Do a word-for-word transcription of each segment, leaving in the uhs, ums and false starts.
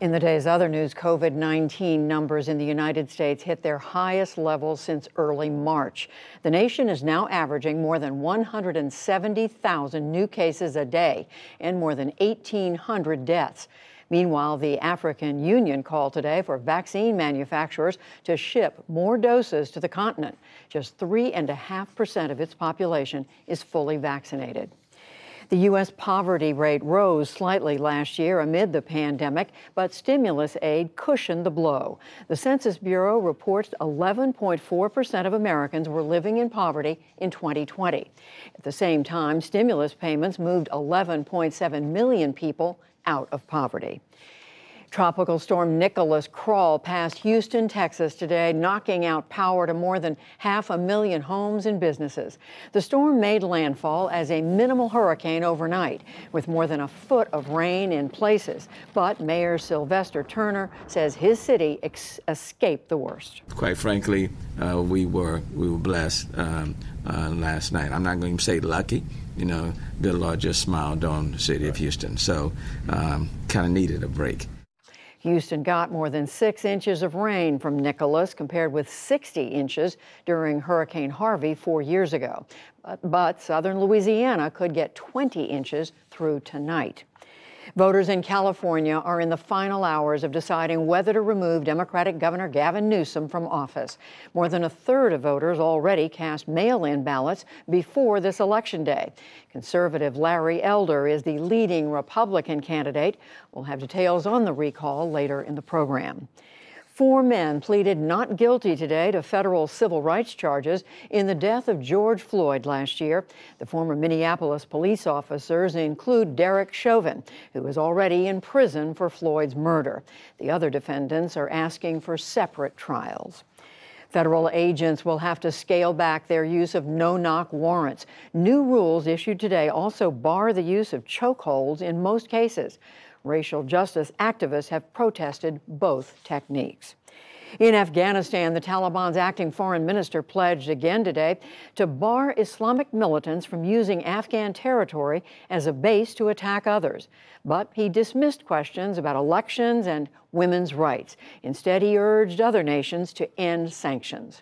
In the day's other news, COVID nineteen numbers in the United States hit their highest levels since early March. The nation is now averaging more than one hundred seventy thousand new cases a day and more than eighteen hundred deaths. Meanwhile, the African Union called today for vaccine manufacturers to ship more doses to the continent. Just three point five percent of its population is fully vaccinated. The U S poverty rate rose slightly last year amid the pandemic, but stimulus aid cushioned the blow. The Census Bureau reports eleven point four percent of Americans were living in poverty in twenty twenty. At the same time, stimulus payments moved eleven point seven million people out of poverty. Tropical storm Nicholas crawled past Houston, Texas today, knocking out power to more than half a million homes and businesses. The storm made landfall as a minimal hurricane overnight, with more than a foot of rain in places. But Mayor Sylvester Turner says his city ex- escaped the worst. Quite frankly, uh, we were we were blessed um, uh, last night. I'm not going to say lucky. You know, the Lord just smiled on the city of Houston, so um, kind of needed a break. Houston got more than six inches of rain from Nicholas, compared with sixty inches during Hurricane Harvey four years ago. But, but southern Louisiana could get twenty inches through tonight. Voters in California are in the final hours of deciding whether to remove Democratic Governor Gavin Newsom from office. More than a third of voters already cast mail-in ballots before this election day. Conservative Larry Elder is the leading Republican candidate. We'll have details on the recall later in the program. Four men pleaded not guilty today to federal civil rights charges in the death of George Floyd last year. The former Minneapolis police officers include Derek Chauvin, who is already in prison for Floyd's murder. The other defendants are asking for separate trials. Federal agents will have to scale back their use of no-knock warrants. New rules issued today also bar the use of chokeholds in most cases. Racial justice activists have protested both techniques. In Afghanistan, the Taliban's acting foreign minister pledged again today to bar Islamic militants from using Afghan territory as a base to attack others. But he dismissed questions about elections and women's rights. Instead, he urged other nations to end sanctions.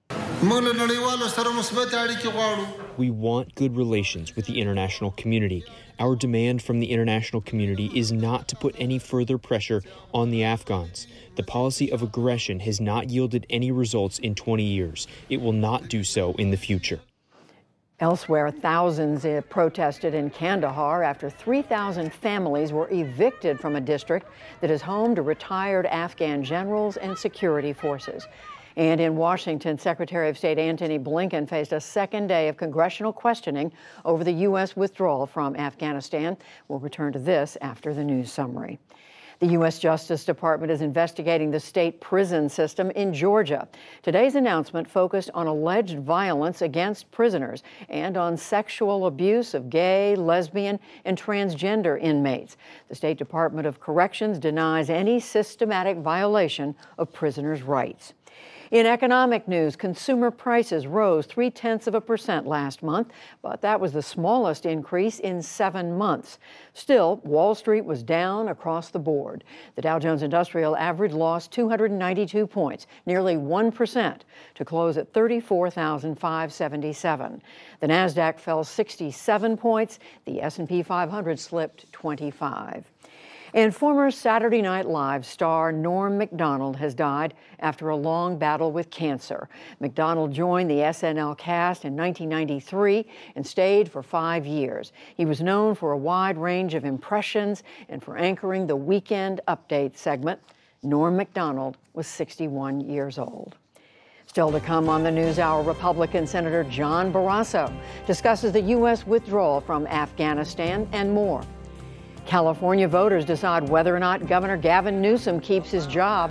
We want good relations with the international community. Our demand from the international community is not to put any further pressure on the Afghans. The policy of aggression has not yielded any results in twenty years. It will not do so in the future. Elsewhere, thousands protested in Kandahar after three thousand families were evicted from a district that is home to retired Afghan generals and security forces. And in Washington, Secretary of State Antony Blinken faced a second day of congressional questioning over the U S withdrawal from Afghanistan. We'll return to this after the news summary. The U S Justice Department is investigating the state prison system in Georgia. Today's announcement focused on alleged violence against prisoners and on sexual abuse of gay, lesbian, and transgender inmates. The State Department of Corrections denies any systematic violation of prisoners' rights. In economic news, consumer prices rose three-tenths of a percent last month, but that was the smallest increase in seven months. Still, Wall Street was down across the board. The Dow Jones Industrial Average lost two hundred ninety-two points, nearly one percent, to close at thirty-four thousand five hundred seventy-seven. The Nasdaq fell sixty-seven points. The S and P five hundred slipped twenty-five. And former Saturday Night Live star Norm Macdonald has died after a long battle with cancer. Macdonald joined the S N L cast in nineteen ninety-three and stayed for five years. He was known for a wide range of impressions and for anchoring the Weekend Update segment. Norm Macdonald was sixty-one years old. Still to come on the NewsHour, Republican Senator John Barrasso discusses the U S withdrawal from Afghanistan and more. California voters decide whether or not Governor Gavin Newsom keeps his job.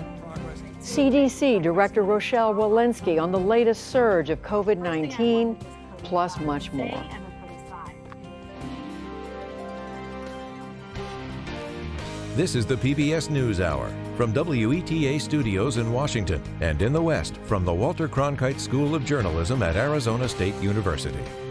C D C Director Rochelle Walensky on the latest surge of COVID nineteen, plus much more. This is the P B S NewsHour from W E T A Studios in Washington and in the West from the Walter Cronkite School of Journalism at Arizona State University.